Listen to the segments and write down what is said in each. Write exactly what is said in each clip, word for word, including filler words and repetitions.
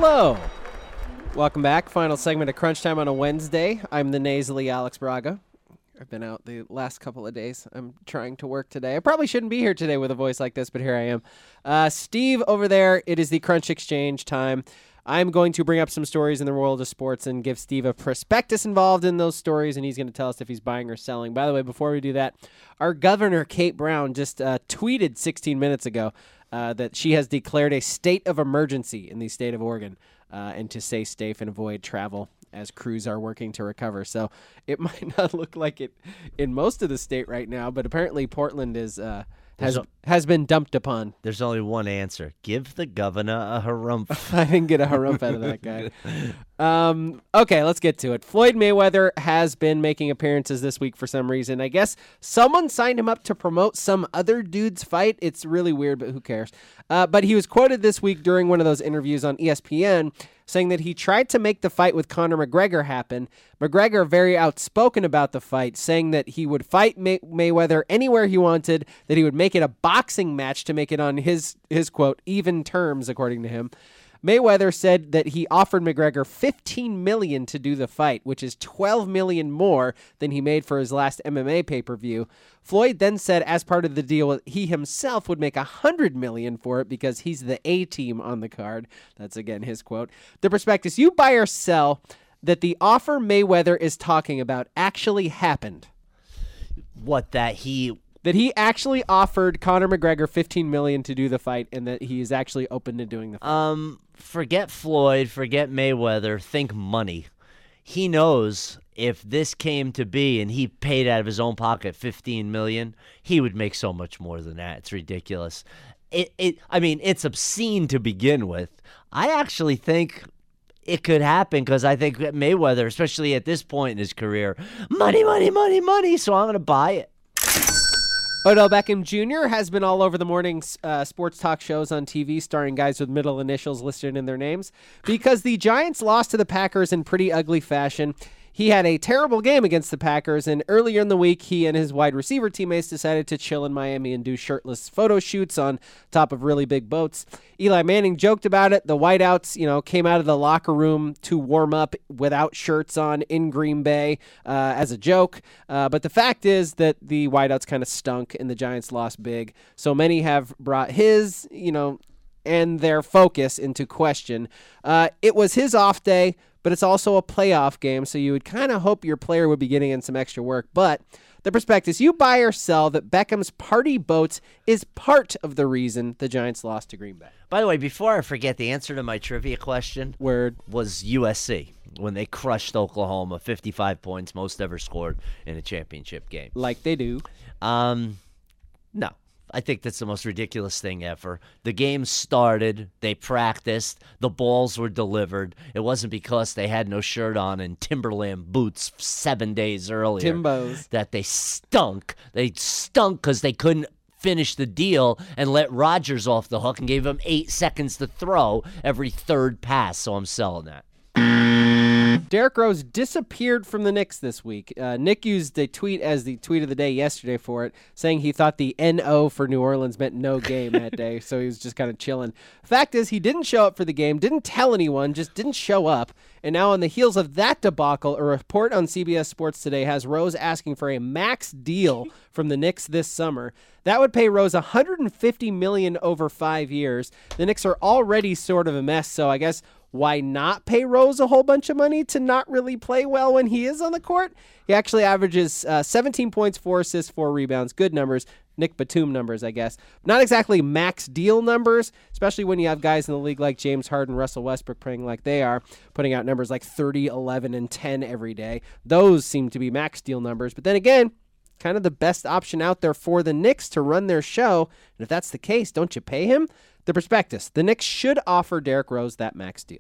Hello. Welcome back. Final segment of Crunch Time on a Wednesday. I'm the nasally Alex Braga. I've been out the last couple of days. I'm trying to work today. I probably shouldn't be here today with a voice like this, but here I am. Uh, Steve over there, it is the Crunch Exchange time. I'm going to bring up some stories in the world of sports and give Steve a prospectus involved in those stories, and he's going to tell us if he's buying or selling. By the way, before we do that, our governor, Kate Brown, just uh, tweeted sixteen minutes ago uh, that she has declared a state of emergency in the state of Oregon uh, and to stay safe and avoid travel as crews are working to recover. So it might not look like it in most of the state right now, but apparently Portland is uh, has a, has been dumped upon. There's only one answer. Give the governor a harumph. I didn't get a harumph out of that guy. Um, okay, let's get to it. Floyd Mayweather has been making appearances this week for some reason. I guess someone signed him up to promote some other dude's fight. It's really weird, but who cares? Uh, but he was quoted this week during one of those interviews on E S P N saying that he tried to make the fight with Conor McGregor happen. McGregor very outspoken about the fight, saying that he would fight May- Mayweather anywhere he wanted, that he would make it a boxing match to make it on his, his quote, even terms, according to him. Mayweather said that he offered McGregor fifteen million dollars to do the fight, which is twelve million dollars more than he made for his last M M A pay-per-view. Floyd then said as part of the deal, he himself would make one hundred million dollars for it because he's the A-team on the card. That's, again, his quote. The prospectus, you buy or sell that the offer Mayweather is talking about actually happened. What, that he... That he actually offered Conor McGregor fifteen million dollars to do the fight and that he is actually open to doing the fight. Um, forget Floyd, forget Mayweather, think money. He knows if this came to be and he paid out of his own pocket fifteen million dollars, he would make so much more than that. It's ridiculous. It, it, I mean, it's obscene to begin with. I actually think it could happen because I think Mayweather, especially at this point in his career, money, money, money, money, so I'm going to buy it. Odell Beckham Junior has been all over the morning uh, sports talk shows on T V starring guys with middle initials listed in their names because the Giants lost to the Packers in pretty ugly fashion. He had a terrible game against the Packers, and earlier in the week, he and his wide receiver teammates decided to chill in Miami and do shirtless photo shoots on top of really big boats. Eli Manning joked about it. The Whiteouts, you know, came out of the locker room to warm up without shirts on in Green Bay uh, as a joke. Uh, but the fact is that the Whiteouts kind of stunk, and the Giants lost big. So many have brought his, you know, and their focus into question. Uh, it was his off day, but it's also a playoff game, so you would kind of hope your player would be getting in some extra work. But the prospectus, you buy or sell that Beckham's party boats is part of the reason the Giants lost to Green Bay. By the way, before I forget, the answer to my trivia question Word. was U S C when they crushed Oklahoma, fifty-five points, most ever scored in a championship game. Like they do. Um, no. I think that's the most ridiculous thing ever. The game started, they practiced, the balls were delivered. It wasn't because they had no shirt on and Timberland boots seven days earlier. Timbos. That they stunk. They stunk because they couldn't finish the deal and let Rodgers off the hook and gave him eight seconds to throw every third pass, so I'm selling that. Derrick Rose disappeared from the Knicks this week. Uh, Nick used a tweet as the tweet of the day yesterday for it, saying he thought the N O for New Orleans meant no game that day, so he was just kind of chilling. Fact is, he didn't show up for the game, didn't tell anyone, just didn't show up. And now on the heels of that debacle, a report on C B S Sports Today has Rose asking for a max deal from the Knicks this summer. That would pay Rose one hundred fifty million dollars over five years. The Knicks are already sort of a mess, so I guess why not pay Rose a whole bunch of money to not really play well when he is on the court? He actually averages uh, seventeen points, four assists, four rebounds. Good numbers. Nick Batum numbers, I guess. Not exactly max deal numbers, especially when you have guys in the league like James Harden, Russell Westbrook playing like they are, putting out numbers like thirty, eleven, and ten every day. Those seem to be max deal numbers. But then again, kind of the best option out there for the Knicks to run their show. And if that's the case, don't you pay him? The prospectus, the Knicks should offer Derrick Rose that max deal.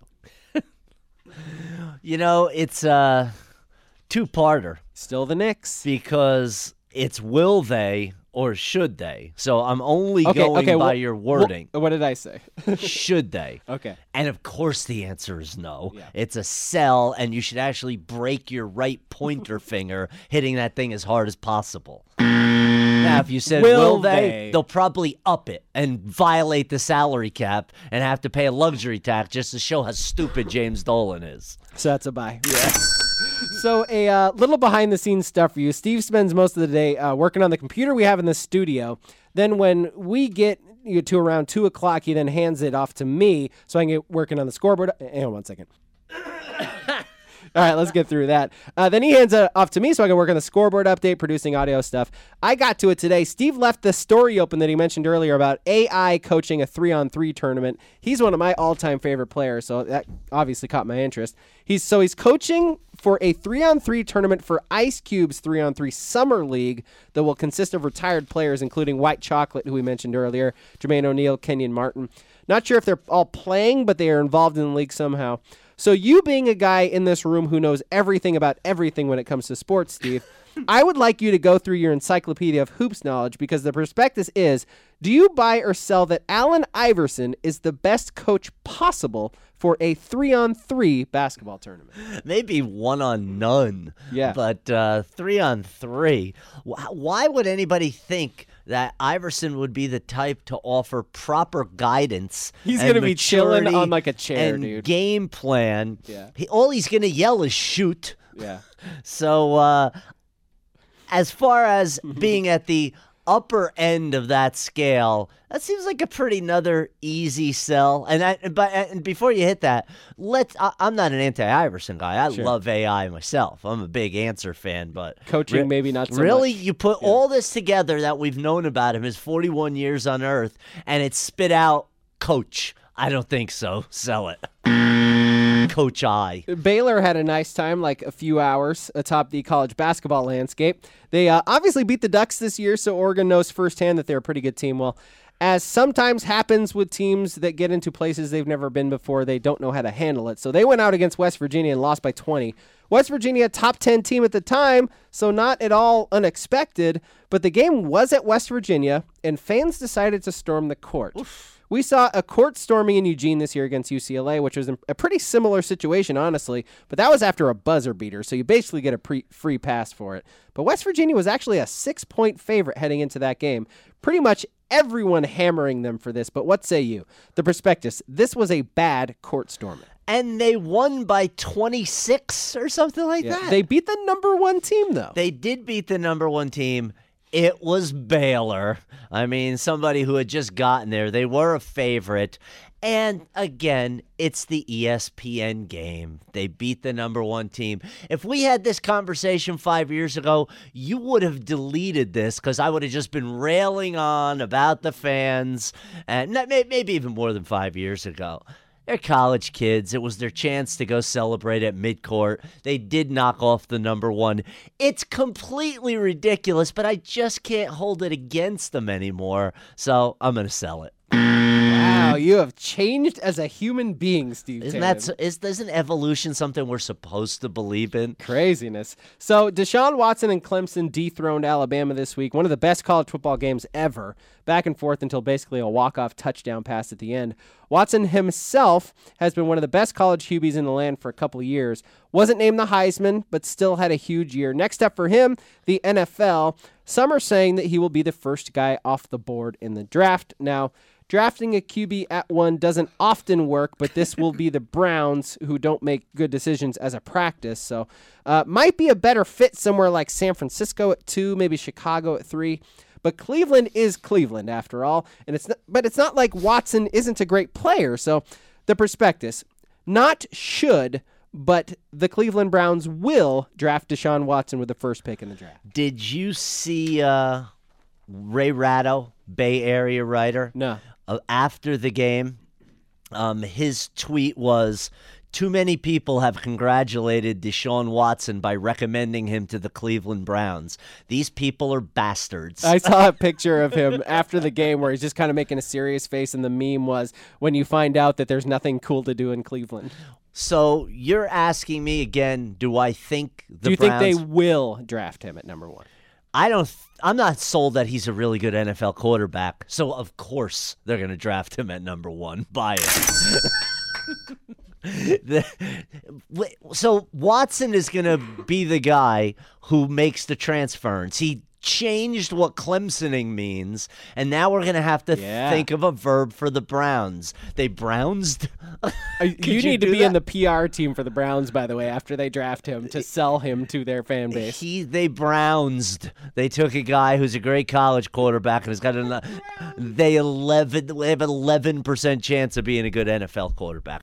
You know, it's a two-parter. Still the Knicks. Because it's will they or should they? So I'm only okay, going okay, by well, your wording. Well, what did I say? Should they? Okay. And of course the answer is no. Yeah. It's a sell, and you should actually break your right pointer finger hitting that thing as hard as possible. Now, if you said, Will will, they? they? They'll probably up it and violate the salary cap and have to pay a luxury tax just to show how stupid James Dolan is. So that's a buy. Yeah. So a uh, little behind-the-scenes stuff for you. Steve spends most of the day uh, working on the computer we have in the studio. Then when we get you know, to around two o'clock, he then hands it off to me so I can get working on the scoreboard. Hang on one second. All right, let's get through that. Uh, then he hands it off to me so I can work on the scoreboard update, producing audio stuff. I got to it today. Steve left the story open that he mentioned earlier about A I coaching a three-on-three tournament. He's one of my all-time favorite players, so that obviously caught my interest. He's So he's coaching for a three-on-three tournament for Ice Cube's three-on-three Summer League that will consist of retired players, including White Chocolate, who we mentioned earlier, Jermaine O'Neal, Kenyon Martin. Not sure if they're all playing, but they are involved in the league somehow. So you being a guy in this room who knows everything about everything when it comes to sports, Steve, I would like you to go through your encyclopedia of hoops knowledge because the prospectus is, do you buy or sell that Allen Iverson is the best coach possible for a three-on-three basketball tournament? Maybe one on none. Yeah. But uh, three on three. Why would anybody think that Iverson would be the type to offer proper guidance? He's going to be chilling on like a chair, and dude. game plan. Yeah. He, all he's going to yell is shoot. Yeah. So uh, as far as being at the upper end of that scale, that seems like a pretty another easy sell. And that, but and before you hit that, let's. I, I'm not an anti-Iverson guy. I Sure. love A I myself. I'm a big Answer fan, but Coaching, re- maybe not so really, much. you put Yeah. all this together that we've known about him, his forty-one years on Earth, and it spit out coach. I don't think so. Sell it. Coach I. Baylor had a nice time, like a few hours atop the college basketball landscape. They uh, obviously beat the Ducks this year, so Oregon knows firsthand that they're a pretty good team. Well, as sometimes happens with teams that get into places they've never been before, they don't know how to handle it. So they went out against West Virginia and lost by twenty. West Virginia, top ten team at the time, so not at all unexpected, but the game was at West Virginia, and fans decided to storm the court. Oof. We saw a court storming in Eugene this year against U C L A, which was a pretty similar situation, honestly, but that was after a buzzer beater, so you basically get a pre- free pass for it. But West Virginia was actually a six-point favorite heading into that game. Pretty much everyone hammering them for this, but what say you? The prospectus, this was a bad court storming. And they won by twenty-six or something like Yeah, that. they beat the number one team, though. They did beat the number one team. It was Baylor. I mean, somebody who had just gotten there. They were a favorite. And again, it's the E S P N game. They beat the number one team. If we had this conversation five years ago, you would have deleted this because I would have just been railing on about the fans. And maybe even more than five years ago. They're college kids. It was their chance to go celebrate at midcourt. They did knock off the number one. It's completely ridiculous, but I just can't hold it against them anymore. So I'm going to sell it. Wow, you have changed as a human being, Steve Isn't Tatum. that, is, isn't evolution something we're supposed to believe in? Craziness. So Deshaun Watson and Clemson dethroned Alabama this week. One of the best college football games ever. Back and forth until basically a walk-off touchdown pass at the end. Watson himself has been one of the best college Q Bs in the land for a couple of years. Wasn't named the Heisman, but still had a huge year. Next up for him, the N F L. Some are saying that he will be the first guy off the board in the draft. Now, drafting a Q B at one doesn't often work, but this will be the Browns who don't make good decisions as a practice. So uh, might be a better fit somewhere like San Francisco at two, maybe Chicago at three. But Cleveland is Cleveland after all, and it's not, but it's not like Watson isn't a great player. So the prospectus, not should, but the Cleveland Browns will draft Deshaun Watson with the first pick in the draft. Did you see uh, Ray Ratto, Bay Area writer? No. Uh, after the game, um, his tweet was, too many people have congratulated Deshaun Watson by recommending him to the Cleveland Browns. These people are bastards. I saw a picture of him after the game where he's just kind of making a serious face, and the meme was when you find out that there's nothing cool to do in Cleveland. So you're asking me again, do I think the Do you Browns... think they will draft him at number one? I don't. I'm not sold that he's a really good N F L quarterback. So of course they're going to draft him at number one. Buy it. the, so Watson is going to be the guy who makes the transference. He changed what Clemsoning means, and now we're gonna have to Yeah. think of a verb for the Browns. They Brownsed. Uh, Could you need to do be in that? the P R team for the Browns, by the way, after they draft him to sell him to their fan base. He they Brownsed. They took a guy who's a great college quarterback and has got an they eleven they have eleven percent chance of being a good N F L quarterback.